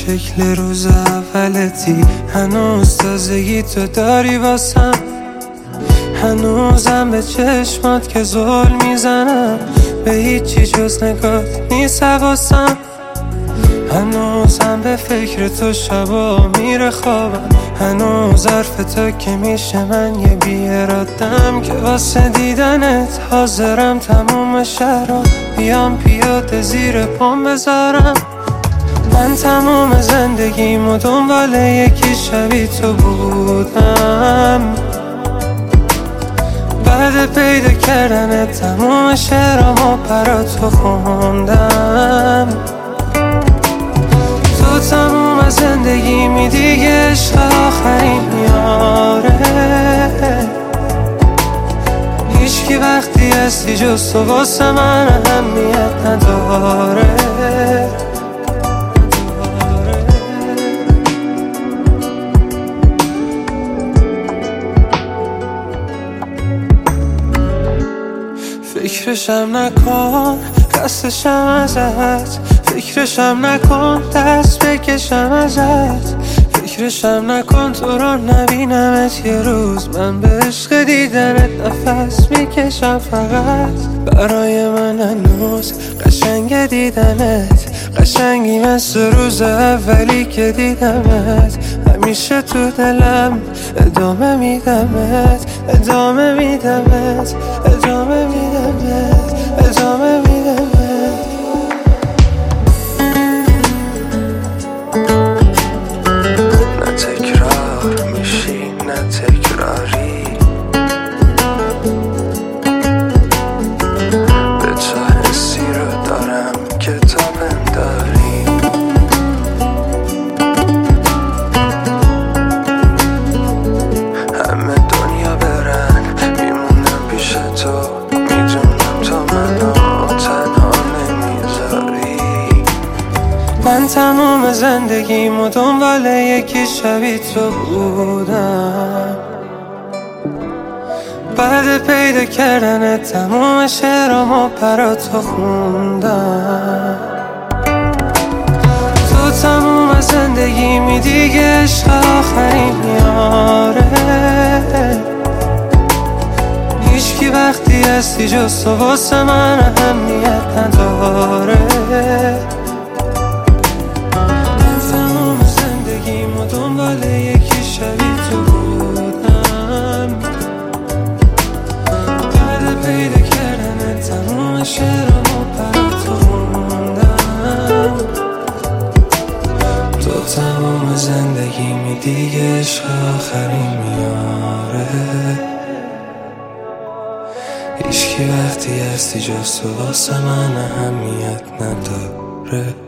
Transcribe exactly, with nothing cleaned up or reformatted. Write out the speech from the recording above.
شکل روز اولتی، هنوز تازگی تو داری واسم، هنوزم به چشمات که زل میزنم، به هیچی جز نگات نیست حواسم، هنوزم به فکر تو شبا میره خوابم، هنوز حرف تو که میشه من یه بیارادم که واسه دیدنت حاضرم تموم شهرها بیام پیاده زیر پام بذارم. من تموم زندگیمو دنبال یکی شبیه تو بودم، بعد پیدا کردن تموم شعرامو برا تو خوندم. تو تموم زندگیمی دیگه عشق آخرین میاره، هیچکی وقتی هستی جز تو واسه من اهمیت نداره. فکرشم نکن قصدشم ازت، فکرشم نکن دست بکشم ازت، فکرشم نکن تو رو نبینمت یه روز، من به عشق دیدنت نفس میکشم فقط. برای من هنوز قشنگ دیدنت، قشنگی مثل روز اولی که دیدمت، همیشه تو دلم ادامه میدمت، ادامه میدمت، ادامه میدمت، ادامه میدمت. نه تکرار میشی نه تکراری، به تو حسی رو دارم که تو بنداری، همه دنیا برن میمونم پیش تو، میدونم تو منو تنها نمیذاری. من تموم زندگیمو دنبال یکی شبیه تو بودم، بعد پیدا کردن تموم شعرامو برا تو خوندم. تو تموم زندگیمی دیگه عشق آخرین میاره، هیچکی وقتی هستی جز تو واسه من اهمیت نداره. دنبال یکی شبیه تو بودم، بعد پیدا کردن تموم شعرامو برا تو خوندم. تو تموم زندگیمی دیگه عشق آخرین میاره، هیچکی وقتی هستی جز تو واسه من اهمیت نداره.